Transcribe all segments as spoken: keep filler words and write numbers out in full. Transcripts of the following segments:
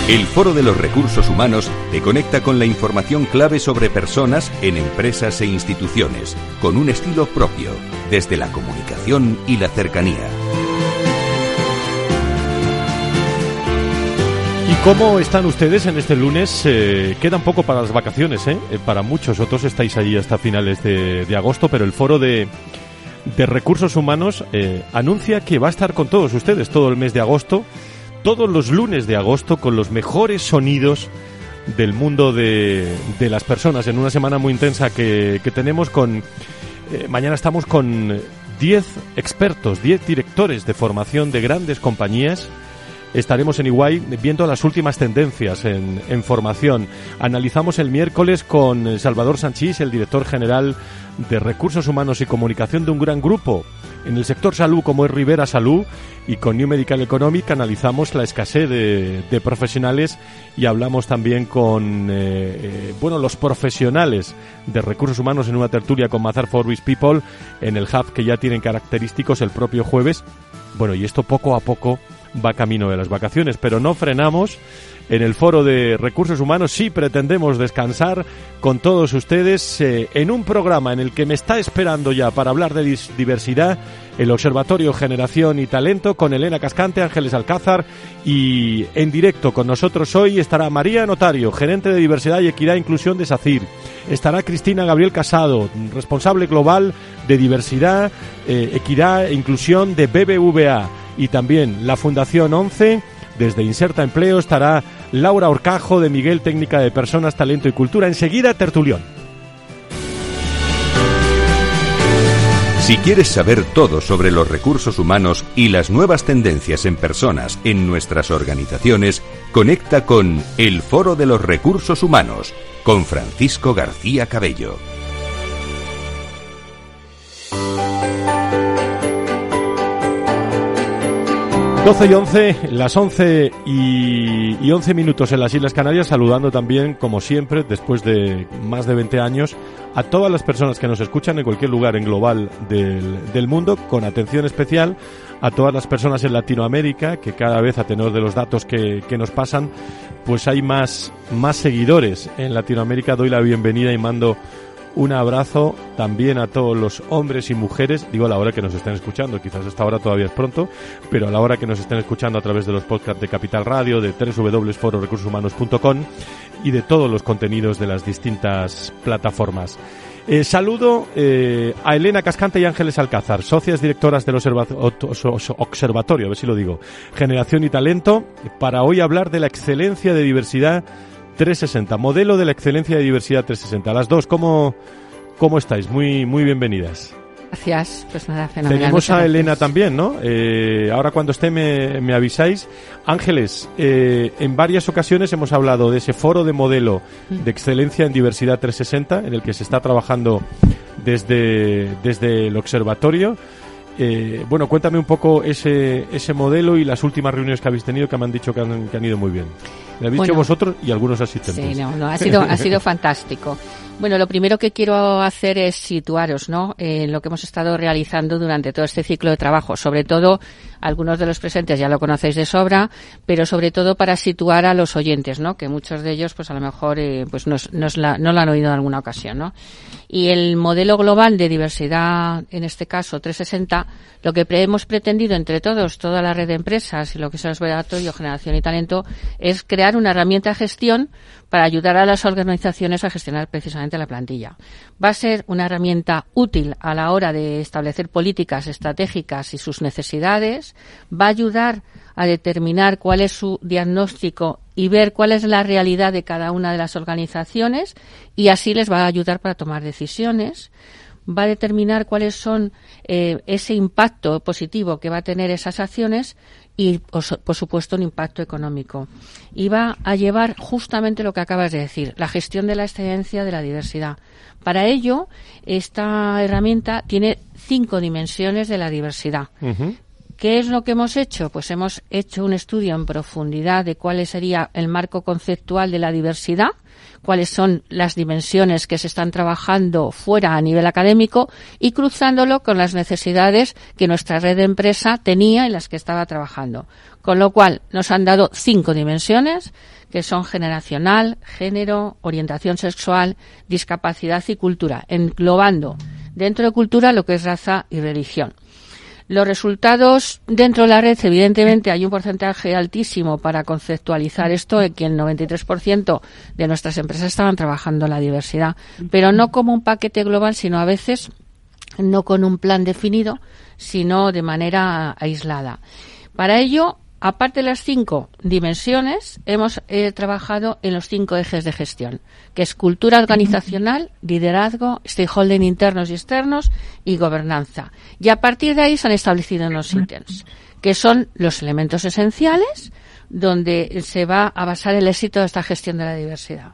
El Foro de los Recursos Humanos te conecta con la información clave sobre personas en empresas e instituciones, con un estilo propio, desde la comunicación y la cercanía. ¿Y cómo están ustedes en este lunes? Eh, queda un poco para las vacaciones, ¿eh? Eh, para muchos otros estáis allí hasta finales de, de agosto, pero el Foro de, de Recursos Humanos eh, anuncia que va a estar con todos ustedes todo el mes de agosto, todos los lunes de agosto, con los mejores sonidos del mundo de, de las personas, en una semana muy intensa que, que tenemos con... Eh, mañana estamos con diez expertos, diez directores de formación de grandes compañías. Estaremos en Iguay viendo las últimas tendencias en, en formación. Analizamos el miércoles con Salvador Sanchís, el director general de Recursos Humanos y Comunicación de un gran grupo en el sector salud como es Rivera Salud, y con New Medical Economic analizamos la escasez de, de profesionales y hablamos también con eh, eh, bueno los profesionales de recursos humanos en una tertulia con Mazar Forbes People en el hub que ya tienen característicos el propio jueves. Bueno, y esto poco a poco va camino de las vacaciones, pero no frenamos. En el Foro de Recursos Humanos sí pretendemos descansar con todos ustedes eh, en un programa en el que me está esperando ya para hablar de dis- diversidad el Observatorio Generación y Talento con Elena Cascante, Ángeles Alcázar, y en directo con nosotros hoy estará María Notario, gerente de Diversidad y Equidad e Inclusión de SACIR. Estará Cristina Gabriel Casado, responsable global de Diversidad, eh, Equidad e Inclusión de B B V A. Y también la Fundación once, desde Inserta Empleo, estará Laura Horcajo de Miguel, técnica de Personas, Talento y Cultura. Enseguida, tertulión. Si quieres saber todo sobre los recursos humanos y las nuevas tendencias en personas en nuestras organizaciones, conecta con El Foro de los Recursos Humanos, con Francisco García Cabello. doce y once, las once y once minutos en las Islas Canarias, saludando también, como siempre, después de más de veinte años, a todas las personas que nos escuchan en cualquier lugar en global del, del mundo, con atención especial a todas las personas en Latinoamérica, que cada vez, a tenor de los datos que, que nos pasan, pues hay más, más seguidores en Latinoamérica. Doy la bienvenida y mando un abrazo también a todos los hombres y mujeres, digo a la hora que nos estén escuchando, quizás esta hora todavía es pronto, pero a la hora que nos estén escuchando a través de los podcasts de Capital Radio, de doble u doble u doble u punto foro recursos humanos punto com y de todos los contenidos de las distintas plataformas. Eh, saludo eh, a Elena Cascante y Ángeles Alcázar, socias directoras del observa- Observatorio, a ver si lo digo, Generación y Talento, para hoy hablar de la excelencia de diversidad trescientos sesenta, modelo de la excelencia de diversidad trescientos sesenta. Las dos, ¿cómo, cómo estáis? Muy, muy bienvenidas. Gracias, pues nada, fenomenal. Tenemos a gracias. Elena también, ¿no? Eh, ahora cuando esté me, me avisáis. Ángeles, eh, en varias ocasiones hemos hablado de ese foro de modelo de excelencia en diversidad trescientos sesenta, en el que se está trabajando desde, desde el observatorio. Eh, bueno, cuéntame un poco ese ese modelo y las últimas reuniones que habéis tenido, que me han dicho que han, que han ido muy bien. Me habéis bueno, dicho vosotros y algunos asistentes. Sí, no, no, ha sido, ha sido fantástico. Bueno, lo primero que quiero hacer es situaros, ¿no?, en lo que hemos estado realizando durante todo este ciclo de trabajo. Sobre todo, algunos de los presentes ya lo conocéis de sobra, pero sobre todo para situar a los oyentes, ¿no?, que muchos de ellos, pues a lo mejor, eh, pues nos, nos la, no lo han oído en alguna ocasión, ¿no? Y el modelo global de diversidad, en este caso trescientos sesenta, lo que hemos pretendido entre todos, toda la red de empresas y lo que es el Observatorio Generación y Talento, es crear una herramienta de gestión para ayudar a las organizaciones a gestionar precisamente la plantilla. Va a ser una herramienta útil a la hora de establecer políticas estratégicas y sus necesidades, va a ayudar a determinar cuál es su diagnóstico y ver cuál es la realidad de cada una de las organizaciones, y así les va a ayudar para tomar decisiones. Va a determinar cuáles son eh, ese impacto positivo que va a tener esas acciones y, por supuesto, un impacto económico. Y va a llevar justamente lo que acabas de decir, la gestión de la excelencia de la diversidad. Para ello, esta herramienta tiene cinco dimensiones de la diversidad. Uh-huh. ¿qué es lo que hemos hecho? Pues hemos hecho un estudio en profundidad de cuál sería el marco conceptual de la diversidad, cuáles son las dimensiones que se están trabajando fuera a nivel académico y cruzándolo con las necesidades que nuestra red de empresa tenía en las que estaba trabajando. Con lo cual nos han dado cinco dimensiones que son generacional, género, orientación sexual, discapacidad y cultura, englobando dentro de cultura lo que es raza y religión. Los resultados dentro de la red, evidentemente, hay un porcentaje altísimo para conceptualizar esto, en que el noventa y tres por ciento de nuestras empresas estaban trabajando la diversidad, pero no como un paquete global, sino a veces no con un plan definido, sino de manera aislada. Para ello, aparte de las cinco dimensiones, hemos eh, trabajado en los cinco ejes de gestión, que es cultura organizacional, liderazgo, stakeholders internos y externos y gobernanza. Y a partir de ahí se han establecido unos ítems, que son los elementos esenciales donde se va a basar el éxito de esta gestión de la diversidad.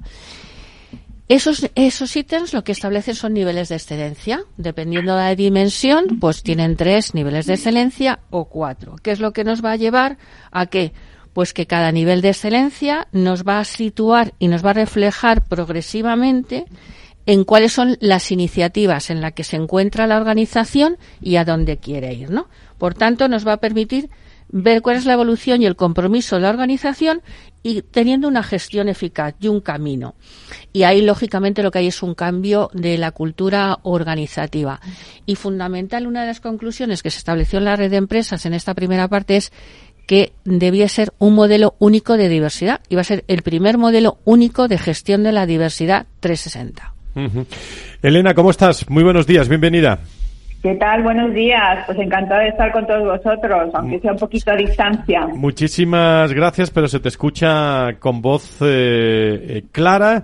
Esos, esos ítems lo que establecen son niveles de excelencia. Dependiendo de la dimensión, pues tienen tres niveles de excelencia o cuatro. ¿Qué es lo que nos va a llevar a qué? Pues que cada nivel de excelencia nos va a situar y nos va a reflejar progresivamente en cuáles son las iniciativas en las que se encuentra la organización y a dónde quiere ir, ¿no? Por tanto, nos va a permitir ver cuál es la evolución y el compromiso de la organización y teniendo una gestión eficaz y un camino. Y ahí, lógicamente, lo que hay es un cambio de la cultura organizativa. Y fundamental, una de las conclusiones que se estableció en la red de empresas en esta primera parte es que debía ser un modelo único de diversidad. Iba a ser el primer modelo único de gestión de la diversidad trescientos sesenta. Uh-huh. Elena, ¿cómo estás? Muy buenos días, bienvenida. ¿Qué tal? Buenos días. Pues encantada de estar con todos vosotros, aunque sea un poquito a distancia. Muchísimas gracias, pero se te escucha con voz eh, eh, clara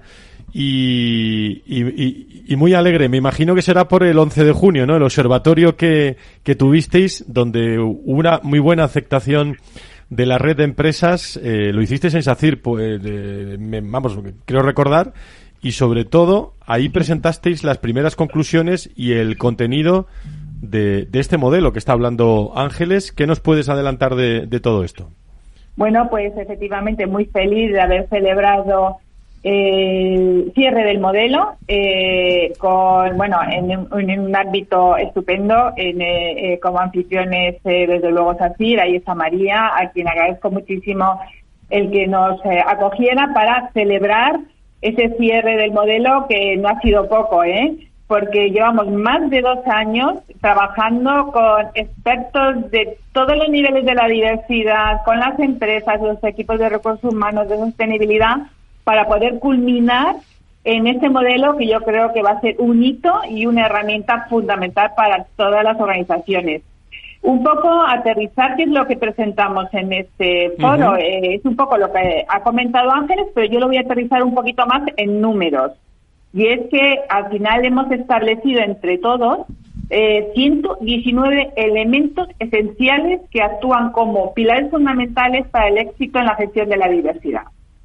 y, y, y, y muy alegre. Me imagino que será por el once de junio, ¿no? El observatorio que, que tuvisteis, donde una muy buena aceptación de la red de empresas, eh, lo hicisteis en SACIR, pues, de, me, vamos, creo recordar. Y sobre todo, ahí presentasteis las primeras conclusiones y el contenido de, de este modelo que está hablando Ángeles. ¿Qué nos puedes adelantar de, de todo esto? Bueno, pues efectivamente muy feliz de haber celebrado el cierre del modelo eh, con, bueno, en un, en un ámbito estupendo, en, eh, como anfitriones eh, desde luego SACIR. Ahí está María, a quien agradezco muchísimo el que nos eh, acogiera para celebrar ese cierre del modelo, que no ha sido poco, ¿eh? Porque llevamos más de dos años trabajando con expertos de todos los niveles de la diversidad, con las empresas, los equipos de recursos humanos, de sostenibilidad, para poder culminar en este modelo que yo creo que va a ser un hito y una herramienta fundamental para todas las organizaciones. Un poco aterrizar qué es lo que presentamos en este foro. Uh-huh. Eh, es un poco lo que ha comentado Ángeles, pero yo lo voy a aterrizar un poquito más en números. Y es que al final hemos establecido entre todos eh, ciento diecinueve elementos esenciales que actúan como pilares fundamentales para el éxito en la gestión de la diversidad.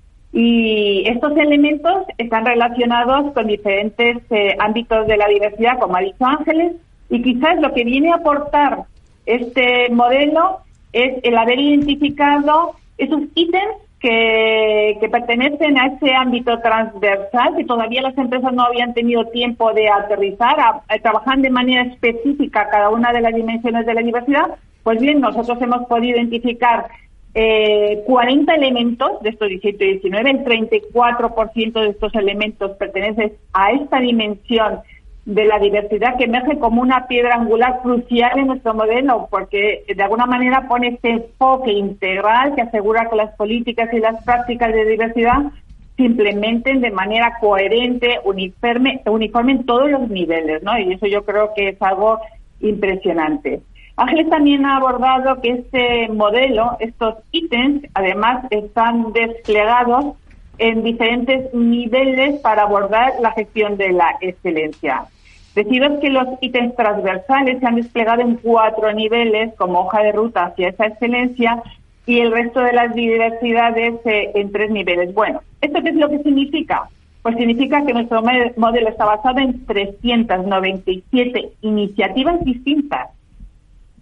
Y estos elementos están relacionados con diferentes eh, ámbitos de la diversidad, como ha dicho Ángeles, y quizás lo que viene a aportar este modelo es el haber identificado esos ítems que, que pertenecen a ese ámbito transversal, que todavía las empresas no habían tenido tiempo de aterrizar, a, a trabajar de manera específica cada una de las dimensiones de la diversidad. Pues bien, nosotros hemos podido identificar eh, cuarenta elementos de estos ciento diecinueve, el treinta y cuatro por ciento de estos elementos pertenecen a esta dimensión de la diversidad, que emerge como una piedra angular crucial en nuestro modelo, porque de alguna manera pone este enfoque integral que asegura que las políticas y las prácticas de diversidad se implementen de manera coherente, uniforme, uniforme en todos los niveles, ¿no? Y eso yo creo que es algo impresionante. Ángeles también ha abordado que este modelo, estos ítems, además están desplegados en diferentes niveles para abordar la gestión de la excelencia. Deciros que los ítems transversales se han desplegado en cuatro niveles como hoja de ruta hacia esa excelencia y el resto de las diversidades eh, en tres niveles. Bueno, ¿esto qué es lo que significa? Pues significa que nuestro modelo está basado en trescientas noventa y siete iniciativas distintas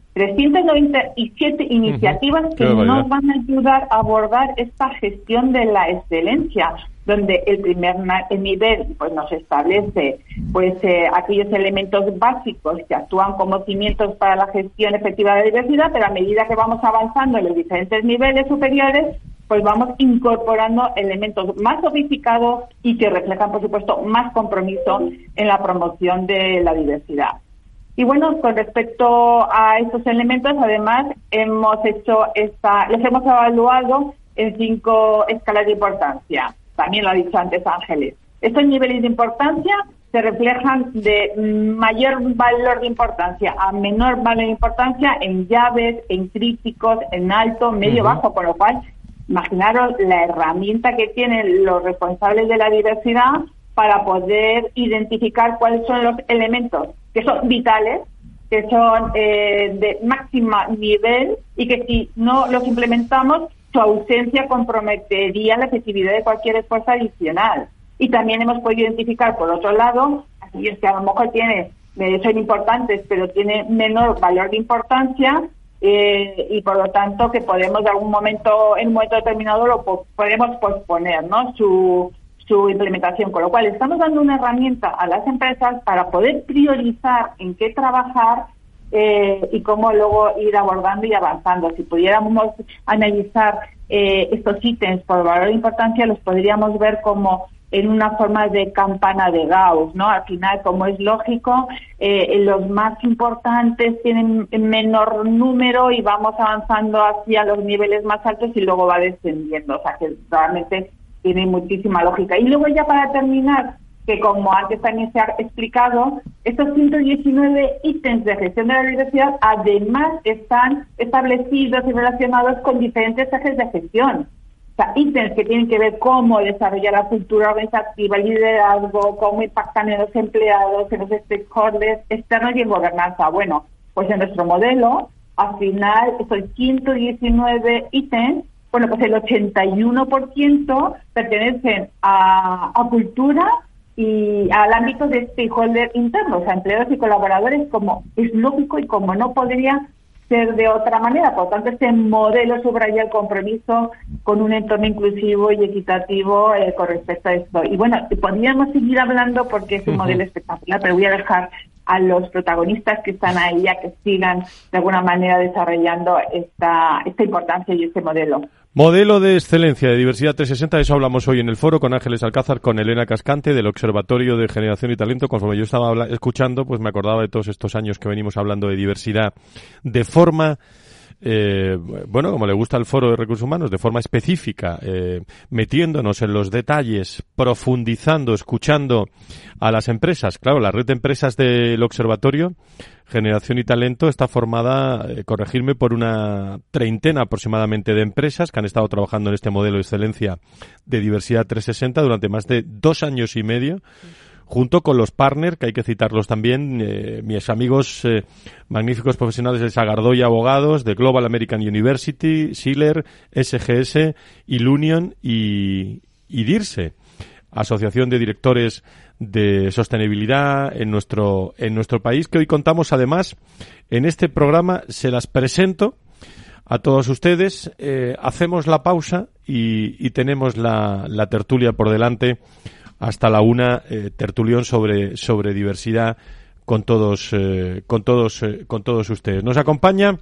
trescientas noventa y siete iniciativas uh-huh. que nos van a ayudar a abordar esta gestión de la excelencia, donde el primer el nivel pues nos establece pues eh, aquellos elementos básicos que actúan como cimientos para la gestión efectiva de la diversidad, pero a medida que vamos avanzando en los diferentes niveles superiores, pues vamos incorporando elementos más sofisticados y que reflejan, por supuesto, más compromiso en la promoción de la diversidad. Y bueno, con respecto a estos elementos, además, hemos hecho esta, los hemos evaluado en cinco escalas de importancia. También lo ha dicho antes Ángeles. Estos niveles de importancia se reflejan de mayor valor de importancia a menor valor de importancia en llaves, en críticos, en alto, medio, uh-huh. bajo, con lo cual, imaginaros la herramienta que tienen los responsables de la diversidad para poder identificar cuáles son los elementos que son vitales, que son eh, de máxima nivel y que si no los implementamos, su ausencia comprometería la efectividad de cualquier esfuerzo adicional. Y también hemos podido identificar, por otro lado, aquellos que a lo mejor tienen, son importantes, pero tienen menor valor de importancia, eh, y por lo tanto que podemos de algún momento, en un momento determinado, lo po- podemos posponer, ¿no? Su su implementación, con lo cual estamos dando una herramienta a las empresas para poder priorizar en qué trabajar eh, y cómo luego ir abordando y avanzando. Si pudiéramos analizar eh, estos ítems por valor de importancia, los podríamos ver como en una forma de campana de Gauss, ¿no? Al final, como es lógico, eh, los más importantes tienen menor número y vamos avanzando hacia los niveles más altos y luego va descendiendo, o sea que realmente tiene muchísima lógica. Y luego ya para terminar, que como antes también se ha explicado, estos ciento diecinueve ítems de gestión de la diversidad además están establecidos y relacionados con diferentes ejes de gestión. O sea, ítems que tienen que ver cómo desarrollar la cultura organizativa, el liderazgo, cómo impactan en los empleados, en los stakeholders externos y en gobernanza. Bueno, pues en nuestro modelo, al final, estos ciento diecinueve ítems, bueno, pues el ochenta y uno por ciento pertenecen a, a cultura y al ámbito de stakeholder interno, o sea, empleados y colaboradores, como es lógico y como no podría ser de otra manera. Por lo tanto, este modelo subraya el compromiso con un entorno inclusivo y equitativo eh, con respecto a esto. Y bueno, podríamos seguir hablando porque es un uh-huh. modelo espectacular, pero voy a dejar a los protagonistas que están ahí a que sigan de alguna manera desarrollando esta, esta importancia y este modelo. Modelo de excelencia de diversidad trescientos sesenta, de eso hablamos hoy en el foro con Ángeles Alcázar, con Elena Cascante del Observatorio de Generación y Talento. Conforme yo estaba habla- escuchando, pues me acordaba de todos estos años que venimos hablando de diversidad de forma, eh, bueno, como le gusta al foro de recursos humanos, de forma específica, eh, metiéndonos en los detalles, profundizando, escuchando a las empresas. Claro, la red de empresas del Observatorio Generación y Talento está formada, eh, corregirme, por una treintena aproximadamente de empresas que han estado trabajando en este modelo de excelencia de diversidad trescientos sesenta durante más de dos años y medio, junto con los partners, que hay que citarlos también, eh, mis amigos eh, magníficos profesionales de Sagardoy Abogados, de Global American University, Schiller, S G S, Ilunion y, y DIRSE, Asociación de Directores de Sostenibilidad en nuestro en nuestro país, que hoy contamos además en este programa. Se las presento a todos ustedes, eh, hacemos la pausa y, y tenemos la, la tertulia por delante hasta la una, eh, tertulión sobre sobre diversidad con todos eh, con todos eh, con todos ustedes. Nos acompaña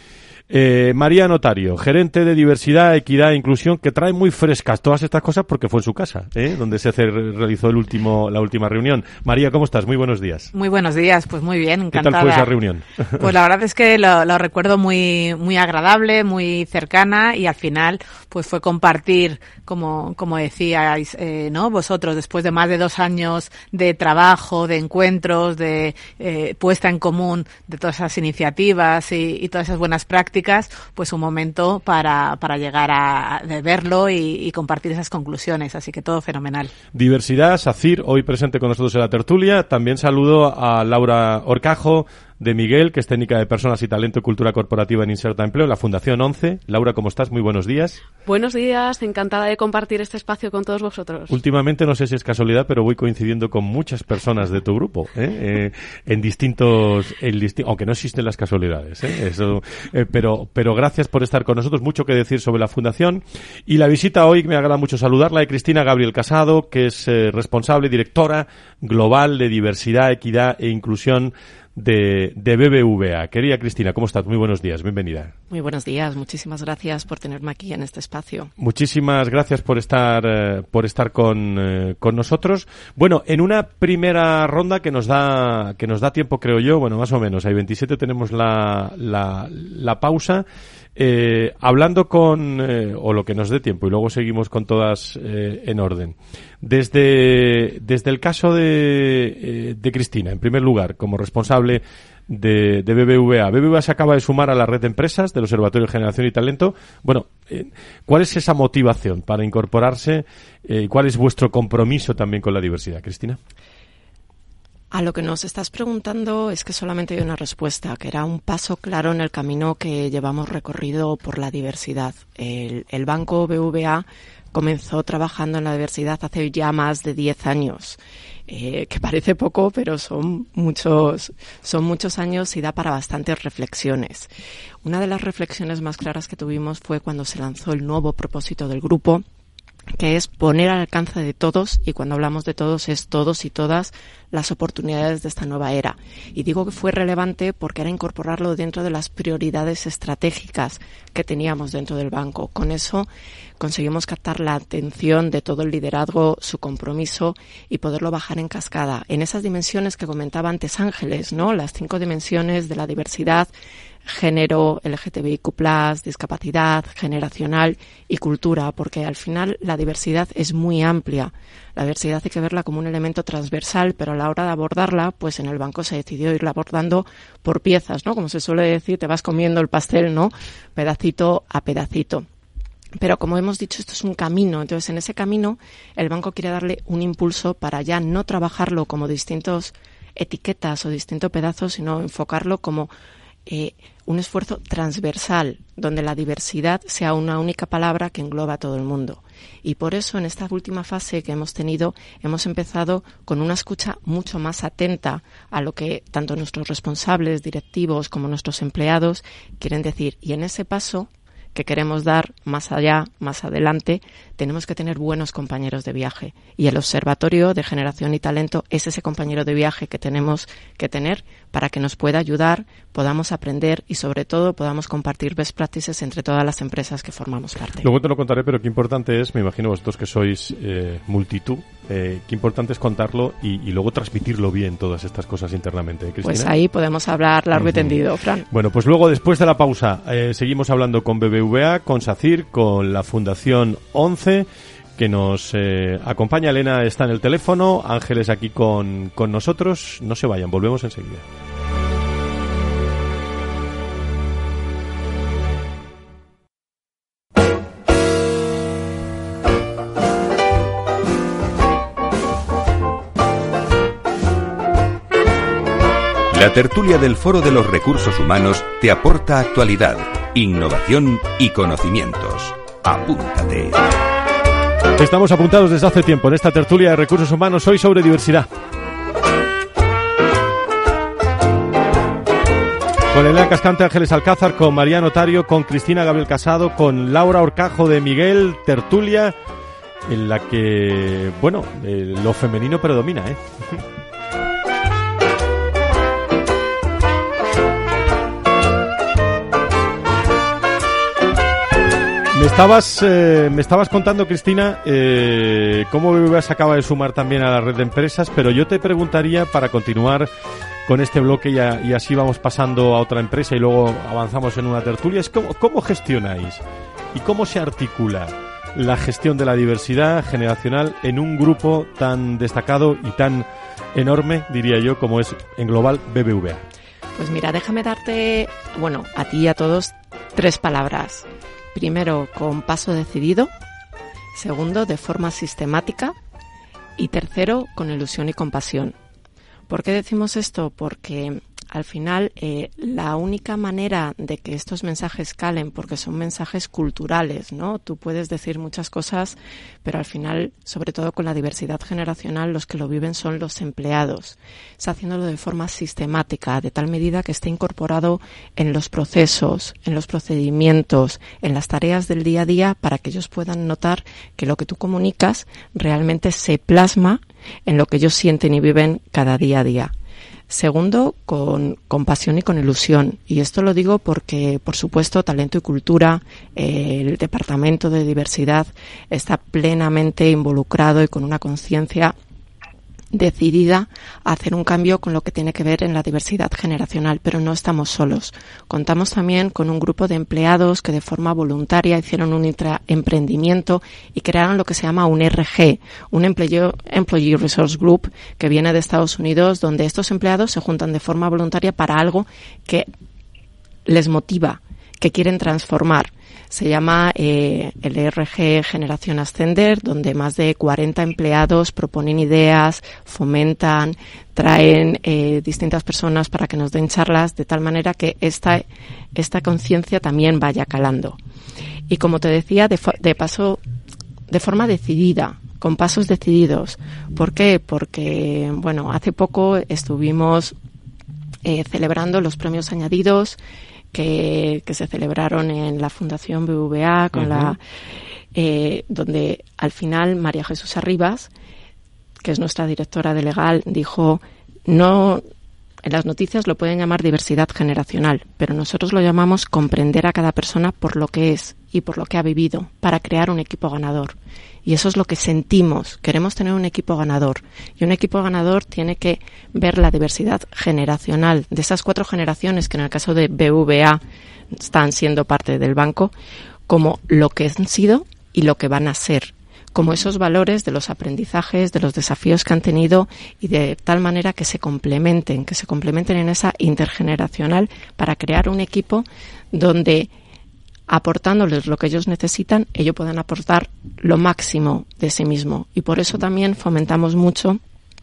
Eh, María Notario, gerente de diversidad, equidad e inclusión, que trae muy frescas todas estas cosas porque fue en su casa, ¿eh? donde se realizó el último, la última reunión. María, ¿cómo estás? Muy buenos días. Muy buenos días, pues muy bien, encantada. ¿Qué tal fue esa reunión? Pues la verdad es que lo, lo recuerdo muy, muy agradable, muy cercana, y al final, pues fue compartir, como, como decíais, eh, ¿no? Vosotros, después de más de dos años de trabajo, de encuentros, de eh, puesta en común de todas esas iniciativas y, y todas esas buenas prácticas, pues un momento para, para llegar a de verlo y, y compartir esas conclusiones, así que todo fenomenal. Diversidad, SACIR, hoy presente con nosotros en la tertulia. También saludo a Laura Horcajo, de Miguel, que es técnica de personas y talento y cultura corporativa en Inserta Empleo, en la Fundación once. Laura, ¿cómo estás? Muy buenos días. Buenos días, encantada de compartir este espacio con todos vosotros. Últimamente, no sé si es casualidad, pero voy coincidiendo con muchas personas de tu grupo, ¿eh? Eh, en distintos, en disti- aunque no existen las casualidades, ¿eh? Eso, eh, pero, pero gracias por estar con nosotros. Mucho que decir sobre la Fundación. Y la visita hoy, me agrada mucho saludarla, de Cristina Gabriel Casado, que es eh, responsable, directora global de diversidad, equidad e inclusión de, de B B V A. Querida Cristina, ¿cómo estás? Muy buenos días, bienvenida. Muy buenos días, muchísimas gracias por tenerme aquí en este espacio. Muchísimas gracias por estar eh, por estar con, eh, con nosotros. Bueno, en una primera ronda que nos da que nos da tiempo, creo yo, bueno, más o menos, hay veintisiete, tenemos la, la, la pausa. Eh, hablando con, eh, o lo que nos dé tiempo, y luego seguimos con todas eh, en orden. Desde, desde el caso de, eh, de Cristina, en primer lugar, como responsable de, de B B V A. B B V A se acaba de sumar a la red de empresas del Observatorio de Generación y Talento. Bueno, eh, ¿cuál es esa motivación para incorporarse? Eh, ¿Cuál es vuestro compromiso también con la diversidad, Cristina? A lo que nos estás preguntando es que solamente hay una respuesta, que era un paso claro en el camino que llevamos recorrido por la diversidad. El, el Banco B B V A comenzó trabajando en la diversidad hace ya más de diez años, eh, que parece poco, pero son muchos, son muchos años y da para bastantes reflexiones. Una de las reflexiones más claras que tuvimos fue cuando se lanzó el nuevo propósito del grupo, que es poner al alcance de todos, y cuando hablamos de todos es todos y todas, las oportunidades de esta nueva era. Y digo que fue relevante porque era incorporarlo dentro de las prioridades estratégicas que teníamos dentro del banco. Con eso conseguimos captar la atención de todo el liderazgo, su compromiso, y poderlo bajar en cascada. En esas dimensiones que comentaba antes Ángeles, ¿no? Las cinco dimensiones de la diversidad: género, L G T B I Q plus, discapacidad, generacional y cultura, porque al final la diversidad es muy amplia. La diversidad hay que verla como un elemento transversal, pero a la hora de abordarla, pues en el banco se decidió irla abordando por piezas, ¿no? Como se suele decir, te vas comiendo el pastel, ¿no? Pedacito a pedacito. Pero como hemos dicho, esto es un camino. Entonces, en ese camino, el banco quiere darle un impulso para ya no trabajarlo como distintos etiquetas o distintos pedazos, sino enfocarlo como Eh, un esfuerzo transversal, donde la diversidad sea una única palabra que engloba a todo el mundo. Y por eso, en esta última fase que hemos tenido, hemos empezado con una escucha mucho más atenta a lo que tanto nuestros responsables, directivos, como nuestros empleados quieren decir. Y en ese paso que queremos dar más allá, más adelante, tenemos que tener buenos compañeros de viaje. Y el Observatorio de Generación y Talento es ese compañero de viaje que tenemos que tener para que nos pueda ayudar, podamos aprender y, sobre todo, podamos compartir best practices entre todas las empresas que formamos parte. Luego te lo contaré, pero qué importante es, me imagino vosotros que sois eh, multitud, eh, qué importante es contarlo y, y luego transmitirlo bien, todas estas cosas internamente, ¿eh, Cristina? Pues ahí podemos hablar largo y tendido, Fran. Bueno, pues luego, después de la pausa, eh, seguimos hablando con B B V A, con SACIR, con la Fundación once, que nos eh, acompaña. Elena está en el teléfono, Ángeles aquí con, con nosotros. No se vayan, volvemos enseguida. La tertulia del Foro de los Recursos Humanos te aporta actualidad, innovación y conocimientos. Apúntate. Estamos apuntados desde hace tiempo en esta tertulia de recursos humanos, hoy sobre diversidad. Con Elena Cascante, Ángeles Alcázar, con María Notario, con Cristina Gabriel Casado, con Laura Horcajo de Miguel, tertulia en la que, bueno, eh, lo femenino predomina, ¿eh? Me estabas, eh, me estabas contando, Cristina, eh, cómo B B V A se acaba de sumar también a la red de empresas, pero yo te preguntaría, para continuar con este bloque y, a, y así vamos pasando a otra empresa y luego avanzamos en una tertulia, es cómo, cómo gestionáis y cómo se articula la gestión de la diversidad generacional en un grupo tan destacado y tan enorme, diría yo, como es en global B B V A. Pues mira, déjame darte, bueno, a ti y a todos, tres palabras. Primero, con paso decidido. Segundo, de forma sistemática. Y tercero, con ilusión y compasión. ¿Por qué decimos esto? Porque al final eh, la única manera de que estos mensajes calen, porque son mensajes culturales, ¿no? Tú puedes decir muchas cosas, pero al final, sobre todo con la diversidad generacional, los que lo viven son los empleados. Está haciéndolo de forma sistemática, de tal medida que esté incorporado en los procesos, en los procedimientos, en las tareas del día a día, para que ellos puedan notar que lo que tú comunicas realmente se plasma en lo que ellos sienten y viven cada día a día. Segundo, con, con pasión y con ilusión. Y esto lo digo porque, por supuesto, Talento y Cultura, eh, el Departamento de Diversidad, está plenamente involucrado y con una conciencia decidida a hacer un cambio con lo que tiene que ver en la diversidad generacional, pero no estamos solos. Contamos también con un grupo de empleados que de forma voluntaria hicieron un intraemprendimiento y crearon lo que se llama un R G, un Employee, Employee Resource Group, que viene de Estados Unidos, donde estos empleados se juntan de forma voluntaria para algo que les motiva, que quieren transformar. Se llama eh, el R G Generación Ascender, donde más de cuarenta empleados proponen ideas, fomentan, traen eh, distintas personas para que nos den charlas, de tal manera que esta, esta conciencia también vaya calando. Y como te decía, de, de paso, de forma decidida, con pasos decididos. ¿Por qué? Porque, bueno, hace poco estuvimos eh, celebrando los premios añadidos que, que se celebraron en la Fundación B B V A, con uh-huh. la eh, donde al final María Jesús Arribas, que es nuestra directora de Legal, dijo, no, en las noticias lo pueden llamar diversidad generacional, pero nosotros lo llamamos comprender a cada persona por lo que es y por lo que ha vivido, para crear un equipo ganador. Y eso es lo que sentimos. Queremos tener un equipo ganador. Y un equipo ganador tiene que ver la diversidad generacional de esas cuatro generaciones que en el caso de B B V A están siendo parte del banco, como lo que han sido y lo que van a ser. Como esos valores de los aprendizajes, de los desafíos que han tenido, y de tal manera que se complementen, que se complementen en esa intergeneracional para crear un equipo donde, aportándoles lo que ellos necesitan, ellos puedan aportar lo máximo de sí mismo. Y por eso también fomentamos mucho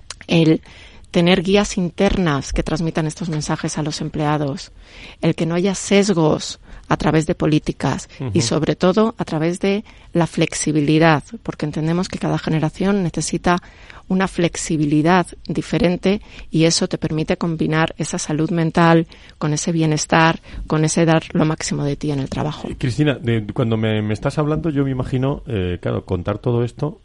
el tener guías internas que transmitan estos mensajes a los empleados, el que no haya sesgos a través de políticas uh-huh. y sobre todo a través de la flexibilidad, porque entendemos que cada generación necesita una flexibilidad diferente y eso te permite combinar esa salud mental con ese bienestar, con ese dar lo máximo de ti en el trabajo. Cristina, de, cuando me, me estás hablando, yo me imagino, eh, claro, contar todo esto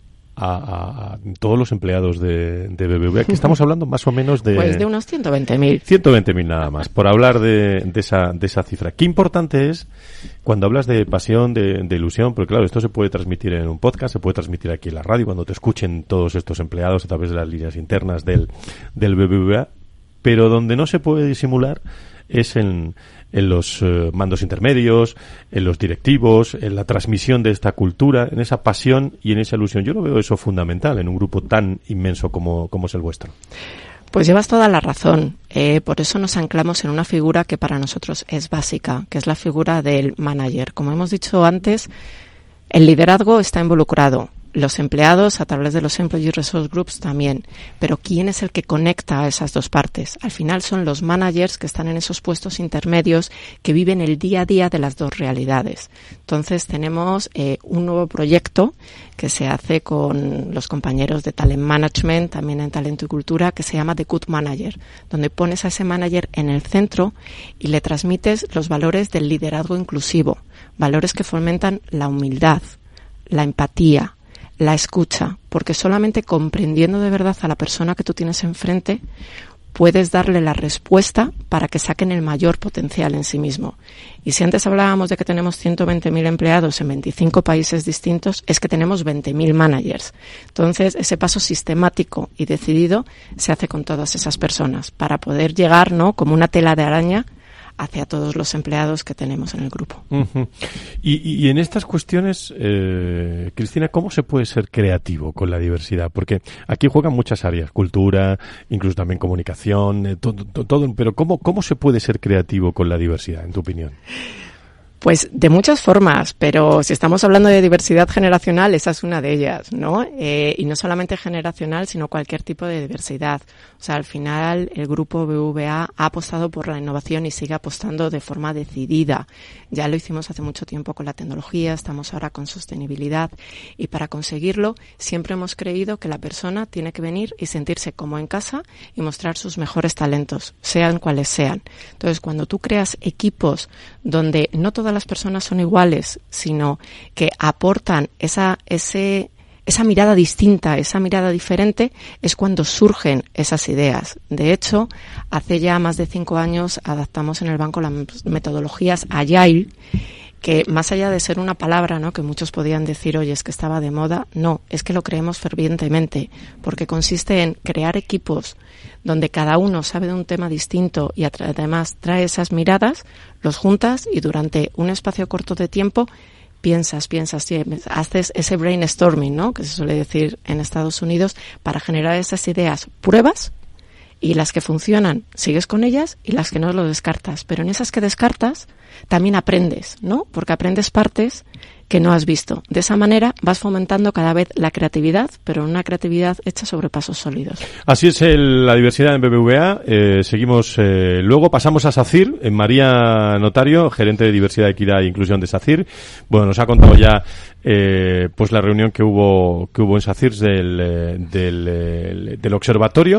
A, a, a todos los empleados de, de B B V A, que estamos hablando más o menos de... Pues de unos ciento veinte mil. ciento veinte mil nada más, por hablar de, de, esa, de esa cifra. Qué importante es, cuando hablas de pasión, de, de ilusión, porque claro, esto se puede transmitir en un podcast, se puede transmitir aquí en la radio, cuando te escuchen todos estos empleados a través de las líneas internas del, del B B V A, pero donde no se puede disimular es en, en los uh, mandos intermedios, en los directivos, en la transmisión de esta cultura, en esa pasión y en esa ilusión. Yo lo veo eso fundamental en un grupo tan inmenso como, como es el vuestro. Pues llevas toda la razón. Eh, por eso nos anclamos en una figura que para nosotros es básica, que es la figura del manager. Como hemos dicho antes, el liderazgo está involucrado. Los empleados a través de los Employee Resource Groups también. Pero ¿quién es el que conecta a esas dos partes? Al final son los managers que están en esos puestos intermedios que viven el día a día de las dos realidades. Entonces tenemos eh, un nuevo proyecto que se hace con los compañeros de Talent Management, también en Talento y Cultura, que se llama The Good Manager, donde pones a ese manager en el centro y le transmites los valores del liderazgo inclusivo, valores que fomentan la humildad, la empatía, la escucha, porque solamente comprendiendo de verdad a la persona que tú tienes enfrente puedes darle la respuesta para que saquen el mayor potencial en sí mismo. Y si antes hablábamos de que tenemos ciento veinte mil empleados en veinticinco países distintos, es que tenemos veinte mil managers. Entonces, ese paso sistemático y decidido se hace con todas esas personas para poder llegar, ¿no?, como una tela de araña hacia todos los empleados que tenemos en el grupo. Uh-huh. Y, y en estas cuestiones, eh, Cristina, ¿cómo se puede ser creativo con la diversidad? Porque aquí juegan muchas áreas, cultura, incluso también comunicación, eh, todo, todo, pero ¿cómo, cómo se puede ser creativo con la diversidad, en tu opinión? Pues de muchas formas, pero si estamos hablando de diversidad generacional, esa es una de ellas, ¿no? Eh, y no solamente generacional, sino cualquier tipo de diversidad. O sea, al final el grupo B V A ha apostado por la innovación y sigue apostando de forma decidida. Ya lo hicimos hace mucho tiempo con la tecnología, estamos ahora con sostenibilidad y para conseguirlo siempre hemos creído que la persona tiene que venir y sentirse como en casa y mostrar sus mejores talentos, sean cuales sean. Entonces, cuando tú creas equipos donde no todas las personas son iguales, sino que aportan esa, ese, esa mirada distinta, esa mirada diferente, es cuando surgen esas ideas. De hecho, hace ya más de cinco años adaptamos en el banco las metodologías Agile, que más allá de ser una palabra, ¿no?, que muchos podían decir, oye, es que estaba de moda, no, es que lo creemos fervientemente, porque consiste en crear equipos donde cada uno sabe de un tema distinto y además trae esas miradas, los juntas y durante un espacio corto de tiempo piensas, piensas, haces ese brainstorming, ¿no?, que se suele decir en Estados Unidos, para generar esas ideas, pruebas, y las que funcionan sigues con ellas y las que no lo descartas. Pero en esas que descartas también aprendes, ¿no? Porque aprendes partes que no has visto. De esa manera vas fomentando cada vez la creatividad, pero una creatividad hecha sobre pasos sólidos. Así es el, la diversidad en B B V A. Eh, seguimos, eh, luego pasamos a SACIR, en María Notario, gerente de Diversidad, Equidad e Inclusión de SACIR. Bueno, nos ha contado ya eh, pues la reunión que hubo que hubo en SACIR del, eh, del, eh, del observatorio.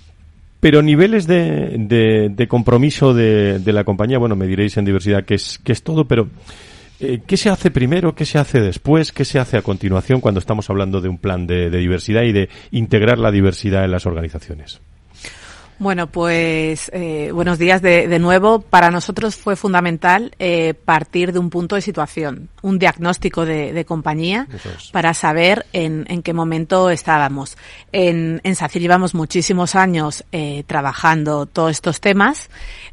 Pero niveles de, de, de compromiso de, de la compañía, bueno, me diréis en diversidad que es, que es todo, pero eh, ¿qué se hace primero? ¿Qué se hace después? ¿Qué se hace a continuación cuando estamos hablando de un plan de, de diversidad y de integrar la diversidad en las organizaciones? Bueno, pues eh, buenos días de, de nuevo. Para nosotros fue fundamental eh, partir de un punto de situación, un diagnóstico de, de compañía es. para saber en, en qué momento estábamos. En, en SACIR llevamos muchísimos años eh, trabajando todos estos temas.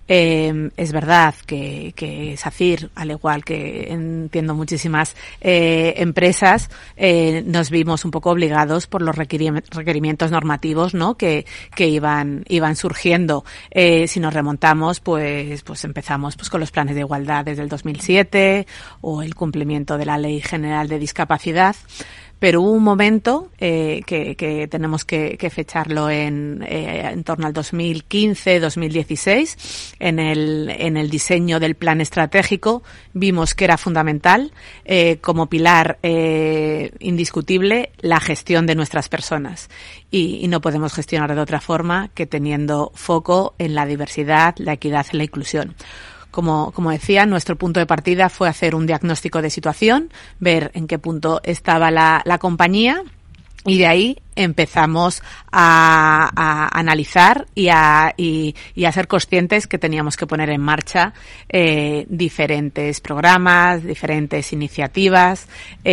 Eh, es verdad que, que SACIR, al igual que entiendo muchísimas eh, empresas, eh, nos vimos un poco obligados por los requerimientos normativos, ¿no?, que, que iban, iban surgiendo. Eh, si nos remontamos, pues, pues empezamos pues con los planes de igualdad desde el dos mil siete o el cumplimiento de la Ley General de Discapacidad. Pero hubo un momento eh, que, que tenemos que, que fecharlo en, eh, en torno al dos mil quince, dos mil dieciséis, en el, en el diseño del plan estratégico vimos que era fundamental eh, como pilar eh, indiscutible la gestión de nuestras personas y, y no podemos gestionar de otra forma que teniendo foco en la diversidad, la equidad y la inclusión. Como, como decía, nuestro punto de partida fue hacer un diagnóstico de situación, ver en qué punto estaba la, la compañía y de ahí empezamos a, a analizar y a, y, y a ser conscientes que teníamos que poner en marcha eh, diferentes programas, diferentes iniciativas.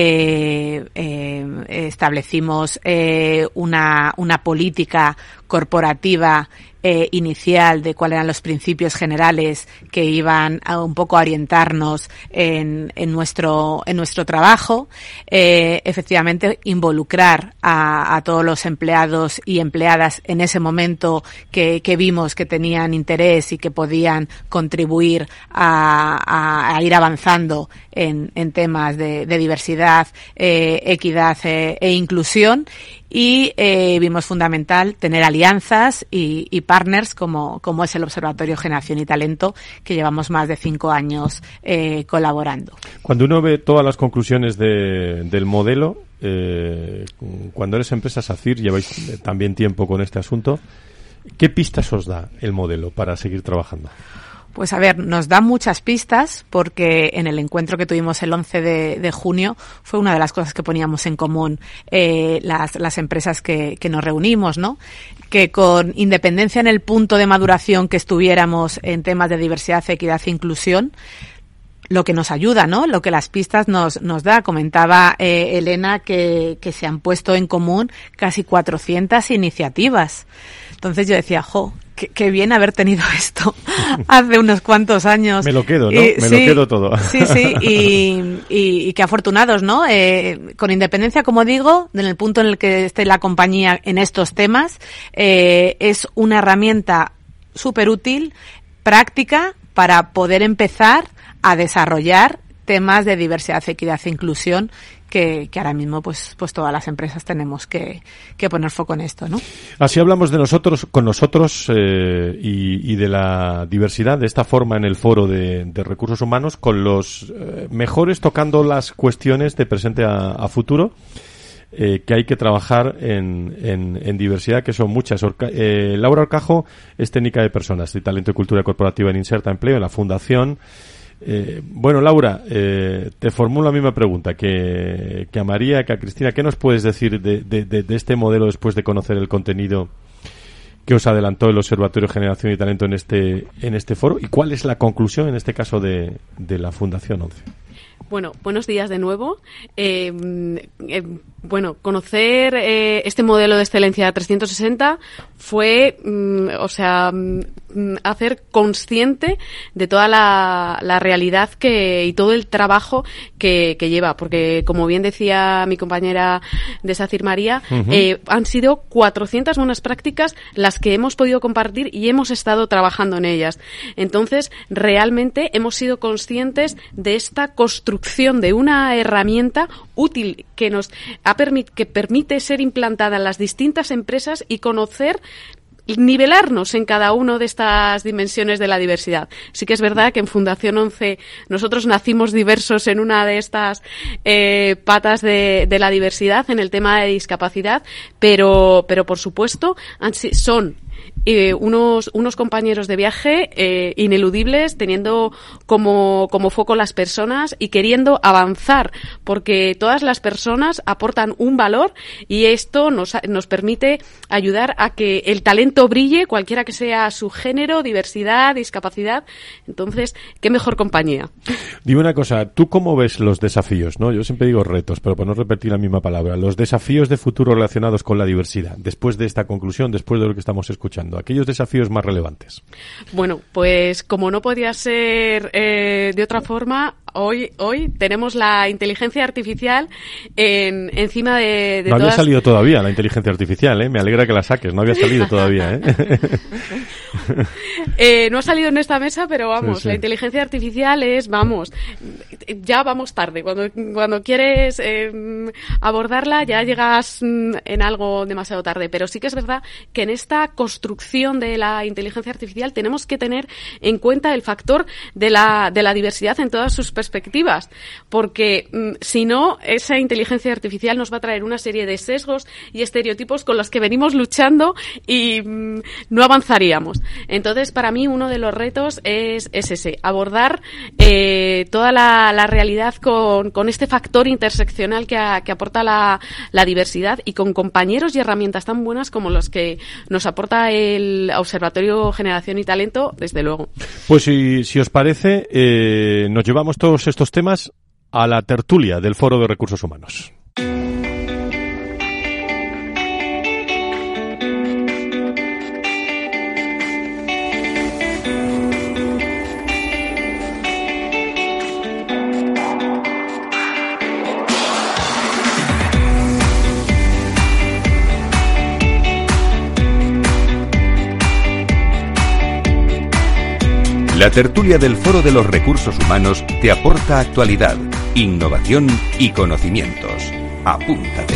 Eh, eh, establecimos eh, una, una política corporativa eh, inicial de cuáles eran los principios generales que iban a un poco a orientarnos en, en nuestro en nuestro trabajo. Eh, efectivamente, involucrar a, a todos los empleados y empleadas en ese momento que, que vimos que tenían interés y que podían contribuir a, a, a ir avanzando en, en temas de, de diversidad, eh, equidad eh, e inclusión. Y eh, vimos fundamental tener alianzas y, y partners como, como es el Observatorio Generación y Talento, que llevamos más de cinco años eh, colaborando. Cuando uno ve todas las conclusiones de, del modelo, eh, cuando eres empresa SACIR, lleváis también tiempo con este asunto, ¿qué pistas os da el modelo para seguir trabajando? Pues a ver, nos da muchas pistas porque en el encuentro que tuvimos el once de, de junio fue una de las cosas que poníamos en común eh, las, las empresas que, que nos reunimos, ¿no? Que con independencia en el punto de maduración que estuviéramos en temas de diversidad, equidad e inclusión, lo que nos ayuda, ¿no? Lo que las pistas nos, nos da. Comentaba eh, Elena que, que se han puesto en común casi cuatrocientas iniciativas. Entonces yo decía, jo, qué, qué bien haber tenido esto hace unos cuantos años. Me lo quedo, ¿no? Y, Me sí, lo quedo todo. Sí, sí, y, y, y qué afortunados, ¿no? Eh, con independencia, como digo, en el punto en el que esté la compañía en estos temas, eh, es una herramienta súper útil, práctica, para poder empezar a desarrollar temas de diversidad, equidad e inclusión que, que ahora mismo pues pues todas las empresas tenemos que, que poner foco en esto, ¿no? Así hablamos de nosotros, con nosotros eh, y, y de la diversidad de esta forma en el foro de, de recursos humanos, con los eh, mejores tocando las cuestiones de presente a, a futuro. Eh, que hay que trabajar en, en, en diversidad, que son muchas. Orca- eh, Laura Orcajo es técnica de personas y talento y cultura corporativa en Inserta Empleo, en la Fundación. Eh, bueno, Laura, eh, te formulo la misma pregunta que, que a María, que a Cristina. ¿Qué nos puedes decir de, de, de, de este modelo después de conocer el contenido que os adelantó el Observatorio de Generación y Talento en este, en este foro? ¿Y cuál es la conclusión, en este caso, de, de la Fundación once? Bueno, buenos días de nuevo. Eh, eh, bueno, conocer eh, este modelo de excelencia trescientos sesenta fue, mm, o sea, mm, hacer consciente de toda la, la realidad que y todo el trabajo que, que lleva, porque como bien decía mi compañera de SACIR María, uh-huh. eh, han sido cuatrocientas buenas prácticas las que hemos podido compartir y hemos estado trabajando en ellas. Entonces, realmente hemos sido conscientes de esta construcción de una herramienta útil que nos ha permit- que permite ser implantada en las distintas empresas y conocer nivelarnos en cada una de estas dimensiones de la diversidad. Sí que es verdad que en Fundación once nosotros nacimos diversos en una de estas eh, patas de, de la diversidad, en el tema de discapacidad, pero, pero por supuesto han, son Eh, unos unos compañeros de viaje eh, ineludibles, teniendo como como foco las personas y queriendo avanzar, porque todas las personas aportan un valor y esto nos nos permite ayudar a que el talento brille, cualquiera que sea su género, diversidad, discapacidad. Entonces, qué mejor compañía. Dime una cosa, ¿tú cómo ves los desafíos, no? Yo siempre digo retos, pero por no repetir la misma palabra, los desafíos de futuro relacionados con la diversidad, después de esta conclusión, después de lo que estamos escuchando, aquellos desafíos más relevantes. Bueno, pues como no podía ser eh, de otra forma, hoy hoy tenemos la inteligencia artificial en, encima de, de no todas... había salido todavía la inteligencia artificial, ¿eh? Me alegra que la saques, no había salido todavía, ¿eh? eh no ha salido en esta mesa, pero vamos, sí, sí. La inteligencia artificial es, vamos, ya vamos tarde. Cuando cuando quieres eh, abordarla ya llegas en algo demasiado tarde, pero sí que es verdad que en esta construcción de la inteligencia artificial tenemos que tener en cuenta el factor de la de la diversidad en todas sus perspectivas, porque mm, si no, esa inteligencia artificial nos va a traer una serie de sesgos y estereotipos con los que venimos luchando y mm, no avanzaríamos. Entonces, para mí, uno de los retos es, es ese, abordar eh, toda la, la realidad con, con este factor interseccional que, a, que aporta la, la diversidad y con compañeros y herramientas tan buenas como los que nos aporta el Observatorio Generación y Talento, desde luego. Pues si, si os parece, eh, nos llevamos todos estos temas a la tertulia del Foro de Recursos Humanos. La tertulia del Foro de los Recursos Humanos te aporta actualidad, innovación y conocimientos. Apúntate.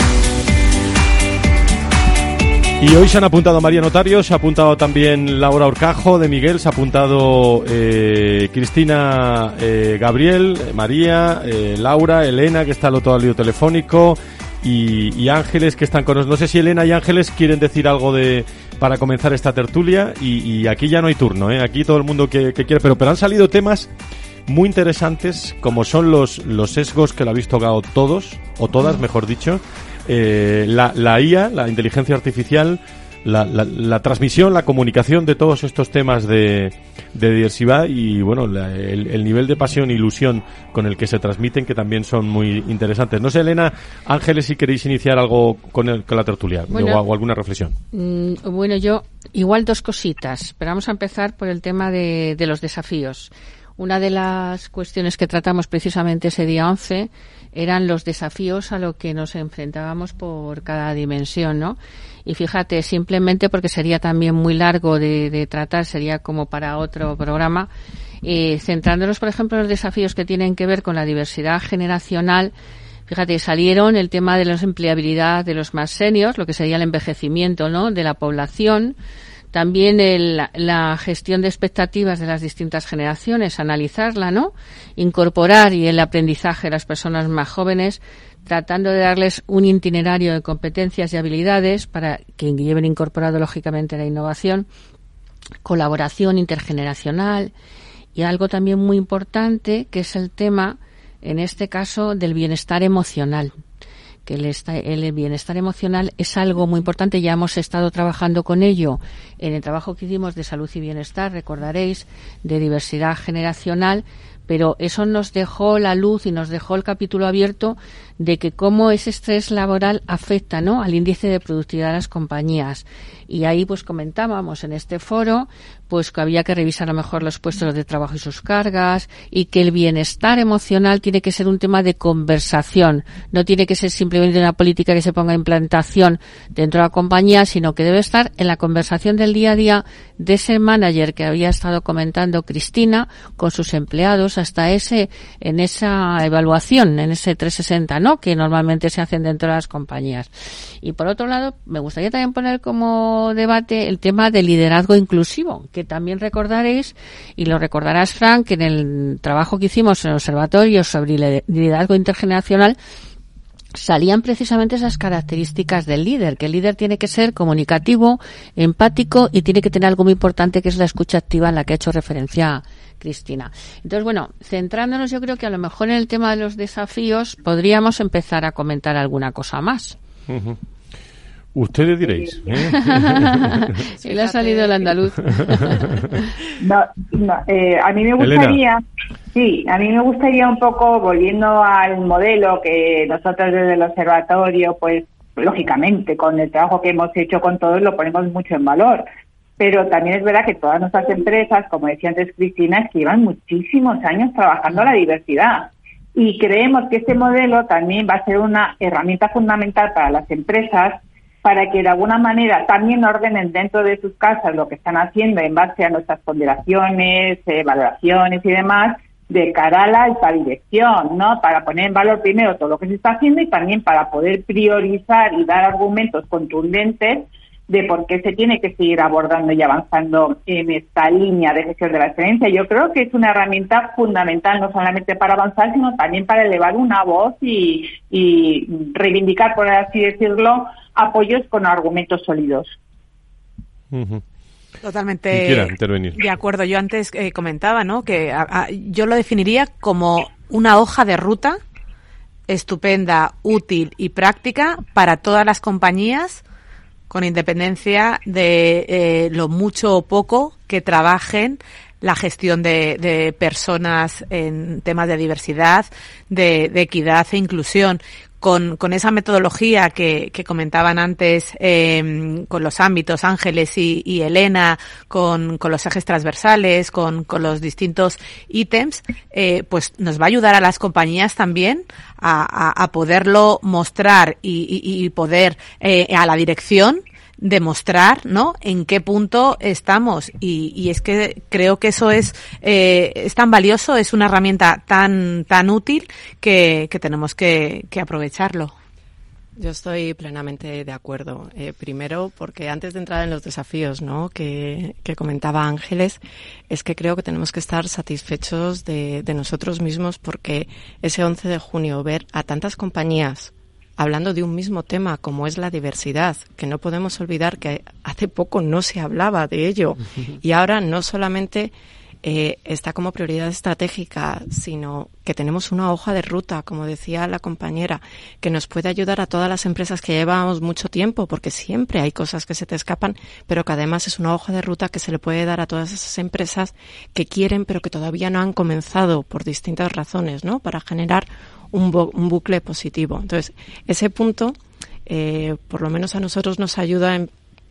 Y hoy se han apuntado María Notario, se ha apuntado también Laura Orcajo de Miguel, se ha apuntado eh, Cristina eh, Gabriel, María, eh, Laura, Elena, que está al otro lado telefónico, y, y Ángeles, que están con nosotros. No sé si Elena y Ángeles quieren decir algo de para comenzar esta tertulia, y, y aquí ya no hay turno, ¿eh? Aquí todo el mundo que, que quiere, pero, pero han salido temas muy interesantes, como son los, los sesgos que lo habéis tocado todos, o todas, mejor dicho, eh, la, la I A, la inteligencia artificial, la, la, la transmisión, la comunicación de todos estos temas de, de diversidad y, bueno, la, el, el nivel de pasión e ilusión con el que se transmiten, que también son muy interesantes. No sé, Elena, Ángeles, si queréis iniciar algo con, el, con la tertulia, bueno, o, o alguna reflexión. Mmm, bueno, yo igual dos cositas, pero vamos a empezar por el tema de, de los desafíos. Una de las cuestiones que tratamos precisamente ese día once eran los desafíos a lo que nos enfrentábamos por cada dimensión, ¿no? Y fíjate, simplemente porque sería también muy largo de, de tratar, sería como para otro programa, Eh, centrándonos, por ejemplo, en los desafíos que tienen que ver con la diversidad generacional, fíjate, salieron el tema de la empleabilidad de los más seniors, lo que sería el envejecimiento, ¿no?, de la población. También el, la gestión de expectativas de las distintas generaciones, analizarla, ¿no? Incorporar y el aprendizaje de las personas más jóvenes, tratando de darles un itinerario de competencias y habilidades para que lleven incorporado, lógicamente, la innovación, colaboración intergeneracional y algo también muy importante, que es el tema, en este caso, del bienestar emocional. Que el, esta, el bienestar emocional es algo muy importante. Ya hemos estado trabajando con ello en el trabajo que hicimos de salud y bienestar, recordaréis, de diversidad generacional, pero eso nos dejó la luz y nos dejó el capítulo abierto de que cómo ese estrés laboral afecta, ¿no?, al índice de productividad de las compañías. Y ahí pues comentábamos en este foro pues que había que revisar a lo mejor los puestos de trabajo y sus cargas, y que el bienestar emocional tiene que ser un tema de conversación, no tiene que ser simplemente una política que se ponga en implantación dentro de la compañía, sino que debe estar en la conversación del día a día de ese manager que había estado comentando Cristina con sus empleados, hasta ese, en esa evaluación, en ese trescientos sesenta, ¿no?, que normalmente se hacen dentro de las compañías. Y por otro lado, me gustaría también poner como debate el tema del liderazgo inclusivo, que también recordaréis, y lo recordarás, Frank, que en el trabajo que hicimos en el observatorio sobre liderazgo intergeneracional salían precisamente esas características del líder, que el líder tiene que ser comunicativo, empático y tiene que tener algo muy importante, que es la escucha activa, en la que ha hecho referencia Cristina. Entonces, bueno, centrándonos, yo creo que a lo mejor en el tema de los desafíos podríamos empezar a comentar alguna cosa más. Uh-huh. Ustedes diréis. ¿eh? Sí, le ha salido el andaluz. No, no, eh, a mí me gustaría, Elena. sí, a mí me gustaría un poco, volviendo al modelo que nosotros desde el observatorio, pues, lógicamente, con el trabajo que hemos hecho con todos, lo ponemos mucho en valor. Pero también es verdad que todas nuestras empresas, como decía antes Cristina, es que llevan muchísimos años trabajando la diversidad. Y creemos que este modelo también va a ser una herramienta fundamental para las empresas, para que de alguna manera también ordenen dentro de sus casas lo que están haciendo en base a nuestras ponderaciones, eh, valoraciones y demás, de cara a la alta dirección, ¿no? Para poner en valor primero todo lo que se está haciendo y también para poder priorizar y dar argumentos contundentes de por qué se tiene que seguir abordando y avanzando en esta línea de gestión de la excelencia. Yo creo que es una herramienta fundamental, no solamente para avanzar, sino también para elevar una voz y, y reivindicar, por así decirlo, apoyos con argumentos sólidos. Uh-huh. Totalmente de acuerdo. Yo antes eh, comentaba, ¿no?, que a, a, yo lo definiría como una hoja de ruta estupenda, útil y práctica para todas las compañías, con independencia de eh, lo mucho o poco que trabajen la gestión de, de personas en temas de diversidad, de, de equidad e inclusión. Con, con esa metodología que, que comentaban antes, eh, con los ámbitos, Ángeles y, y Elena, con, con los ejes transversales, con, con los distintos ítems, eh, pues nos va a ayudar a las compañías también a, a, a poderlo mostrar y, y, y poder eh, a la dirección demostrar, ¿no?, en qué punto estamos. Y, y es que creo que eso es eh, es tan valioso, es una herramienta tan tan útil que, que tenemos que, que aprovecharlo. Yo estoy plenamente de acuerdo. Eh, primero, porque antes de entrar en los desafíos, ¿no?, que, que comentaba Ángeles, es que creo que tenemos que estar satisfechos de, de nosotros mismos, porque ese once de junio ver a tantas compañías hablando de un mismo tema como es la diversidad, que no podemos olvidar que hace poco no se hablaba de ello y ahora no solamente eh, está como prioridad estratégica, sino que tenemos una hoja de ruta, como decía la compañera, que nos puede ayudar a todas las empresas que llevamos mucho tiempo, porque siempre hay cosas que se te escapan, pero que además es una hoja de ruta que se le puede dar a todas esas empresas que quieren, pero que todavía no han comenzado por distintas razones, ¿no?, para generar un, bu- un bucle positivo. Entonces, ese punto, eh, por lo menos a nosotros nos ayuda en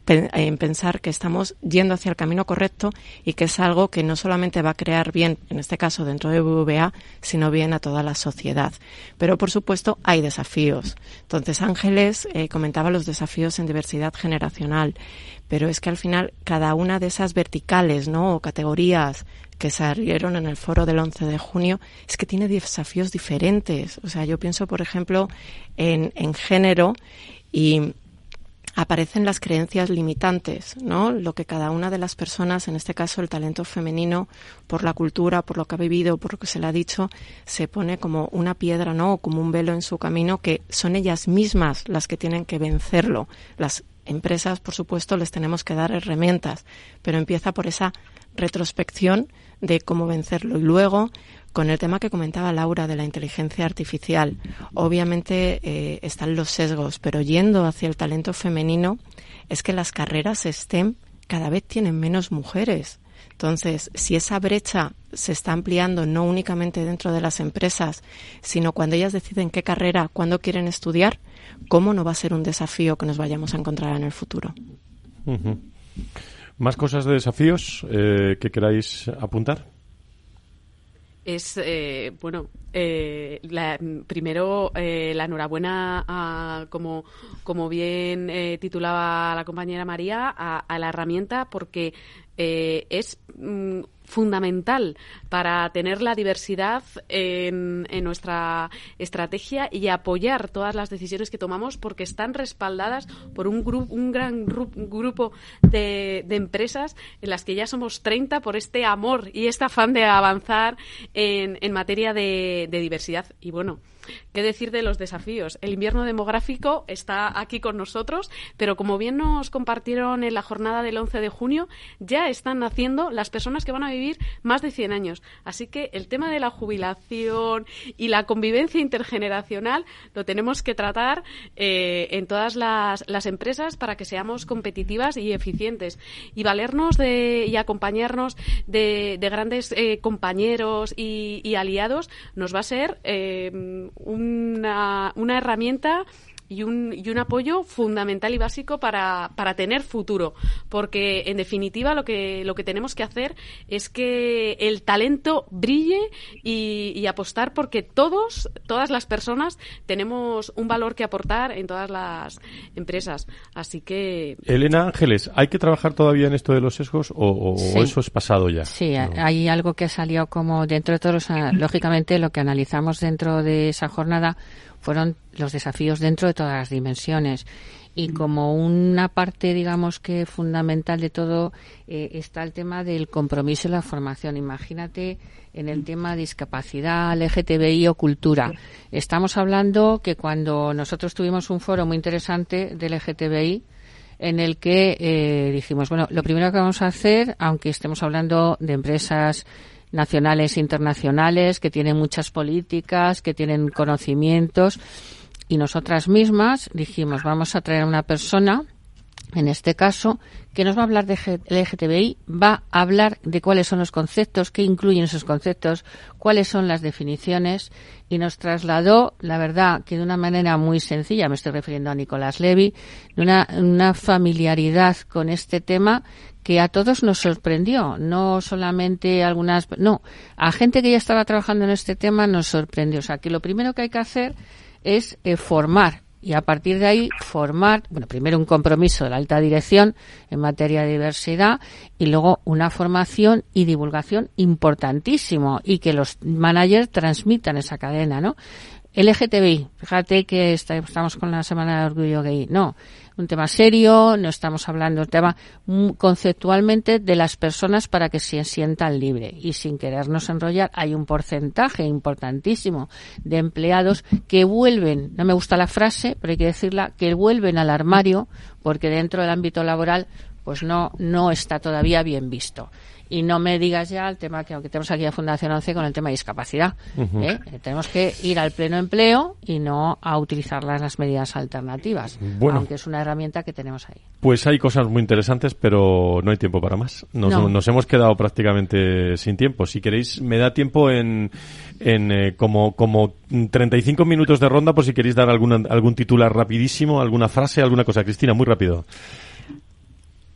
en pensar que estamos yendo hacia el camino correcto y que es algo que no solamente va a crear bien, en este caso dentro de B B V A, sino bien a toda la sociedad. Pero, por supuesto, hay desafíos. Entonces, Ángeles eh, comentaba los desafíos en diversidad generacional, pero es que al final cada una de esas verticales, ¿no?, o categorías que salieron en el foro del once de junio, es que tiene desafíos diferentes. O sea, yo pienso, por ejemplo, en, en género y aparecen las creencias limitantes, ¿no? Lo que cada una de las personas, en este caso el talento femenino, por la cultura, por lo que ha vivido, por lo que se le ha dicho, se pone como una piedra, ¿no?, o como un velo en su camino, que son ellas mismas las que tienen que vencerlo. Las empresas, por supuesto, les tenemos que dar herramientas, pero empieza por esa retrospección de cómo vencerlo. Y luego, con el tema que comentaba Laura de la inteligencia artificial, obviamente eh, están los sesgos, pero yendo hacia el talento femenino, es que las carreras STEM cada vez tienen menos mujeres. Entonces, si esa brecha se está ampliando no únicamente dentro de las empresas, sino cuando ellas deciden qué carrera, cuándo quieren estudiar, ¿cómo no va a ser un desafío que nos vayamos a encontrar en el futuro? Uh-huh. ¿Más cosas de desafíos eh, que queráis apuntar? Es, eh, bueno, eh, la, primero eh, la enhorabuena, a, como, como bien eh, titulaba la compañera María, a, a la herramienta, porque eh, es mm, fundamental para tener la diversidad en, en nuestra estrategia y apoyar todas las decisiones que tomamos, porque están respaldadas por un grupo, un gran gru- grupo de, de empresas en las que ya somos treinta, por este amor y este afán de avanzar en, en materia de, de diversidad. Y bueno, ¿qué decir de los desafíos? El invierno demográfico está aquí con nosotros, pero como bien nos compartieron en la jornada del once de junio, ya están naciendo las personas que van a vivir más de cien años. Así que el tema de la jubilación y la convivencia intergeneracional lo tenemos que tratar eh, en todas las, las empresas para que seamos competitivas y eficientes. Y valernos de, y acompañarnos de, de grandes eh, compañeros y, y aliados nos va a ser eh, una, una herramienta y un, y un apoyo fundamental y básico para, para tener futuro, porque en definitiva lo que, lo que tenemos que hacer es que el talento brille y, y apostar porque todos, todas las personas tenemos un valor que aportar en todas las empresas. Así que... Elena Ángeles, ¿hay que trabajar todavía en esto de los sesgos o, o Sí. eso es pasado ya? Sí, No. hay algo que salió como dentro de todos los, lógicamente lo que analizamos dentro de esa jornada fueron los desafíos dentro de todas las dimensiones. Y como una parte, digamos, que fundamental de todo eh, está el tema del compromiso y la formación. Imagínate en el tema de discapacidad, L G T B I o cultura. Estamos hablando que cuando nosotros tuvimos un foro muy interesante de L G T B I, en el que eh, dijimos, bueno, lo primero que vamos a hacer, aunque estemos hablando de empresas nacionales e internacionales, que tienen muchas políticas, que tienen conocimientos, y nosotras mismas dijimos, vamos a traer a una persona, en este caso, que nos va a hablar de L G T B I, va a hablar de cuáles son los conceptos, qué incluyen esos conceptos, cuáles son las definiciones, y nos trasladó, la verdad, que de una manera muy sencilla, me estoy refiriendo a Nicolás Levy, de una, una familiaridad con este tema que a todos nos sorprendió, no solamente algunas, no, a gente que ya estaba trabajando en este tema nos sorprendió. O sea, que lo primero que hay que hacer es eh, formar, y a partir de ahí formar, bueno, primero un compromiso de la alta dirección en materia de diversidad y luego una formación y divulgación importantísimo y que los managers transmitan esa cadena, ¿no? L G T B I, fíjate que está, estamos con la Semana de Orgullo Gay, no, un tema serio, no estamos hablando de un tema conceptualmente de las personas para que se sientan libres y sin querernos enrollar, hay un porcentaje importantísimo de empleados que vuelven, no me gusta la frase, pero hay que decirla, que vuelven al armario porque dentro del ámbito laboral pues no, no está todavía bien visto. Y no me digas ya el tema que, aunque tenemos aquí a Fundación once con el tema de discapacidad, uh-huh. ¿eh? Tenemos que ir al pleno empleo y no a utilizar las, las medidas alternativas, bueno, aunque es una herramienta que tenemos ahí. Pues hay cosas muy interesantes, pero no hay tiempo para más. Nos, no. nos hemos quedado prácticamente sin tiempo. Si queréis, me da tiempo en, en eh, como, como treinta y cinco minutos de ronda, por si queréis dar alguna, algún titular rapidísimo, alguna frase, alguna cosa. Cristina, muy rápido.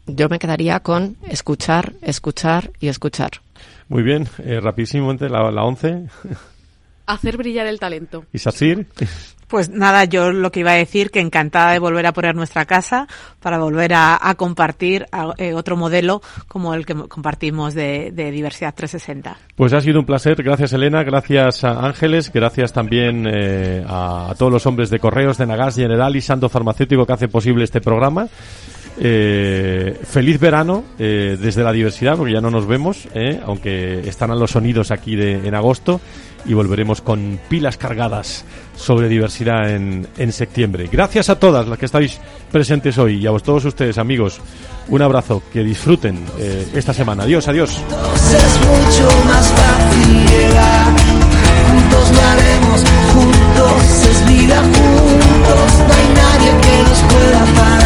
yo me quedaría con escuchar, escuchar y escuchar. Muy bien, eh, rapidísimamente la, la once. Hacer brillar el talento. ¿Y Sacir? Pues nada, yo lo que iba a decir, que encantada de volver a poner nuestra casa para volver a, a compartir a, eh, otro modelo como el que compartimos de, de Diversidad trescientos sesenta. Pues ha sido un placer. Gracias, Elena. Gracias a Ángeles. Gracias también eh, a, a todos los hombres de Correos, de Nagas General y Santo Farmacéutico que hacen posible este programa. Eh, feliz verano eh, desde la diversidad, porque ya no nos vemos, eh, aunque estarán los sonidos aquí de, en agosto, y volveremos con pilas cargadas sobre diversidad en, en septiembre. Gracias a todas las que estáis presentes hoy y a todos ustedes, amigos, un abrazo, que disfruten eh, esta semana. Adiós, adiós. Es mucho más fácil llegar, juntos lo haremos, juntos es vida, juntos no hay nadie que nos pueda parar.